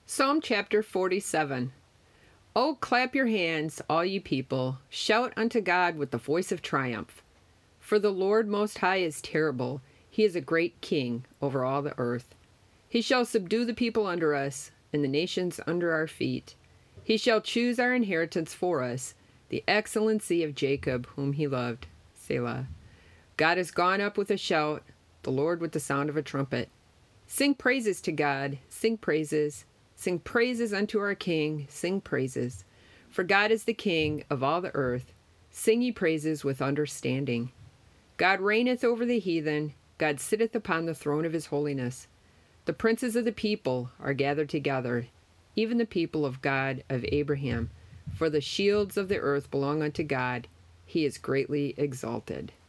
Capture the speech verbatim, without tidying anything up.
Psalm chapter forty-seven. Oh, clap your hands, all ye people. Shout unto God with the voice of triumph. For the Lord Most High is terrible. He is a great king over all the earth. He shall subdue the people under us, and the nations under our feet. He shall choose our inheritance for us, the excellency of Jacob, whom he loved. Selah. God is gone up with a shout, the Lord with the sound of a trumpet. Sing praises to God, sing praises. Sing praises unto our King, sing praises. For God is the King of all the earth. Sing ye praises with understanding. God reigneth over the heathen. God sitteth upon the throne of his holiness. The princes of the people are gathered together, even the people of God of Abraham. For the shields of the earth belong unto God. He is greatly exalted.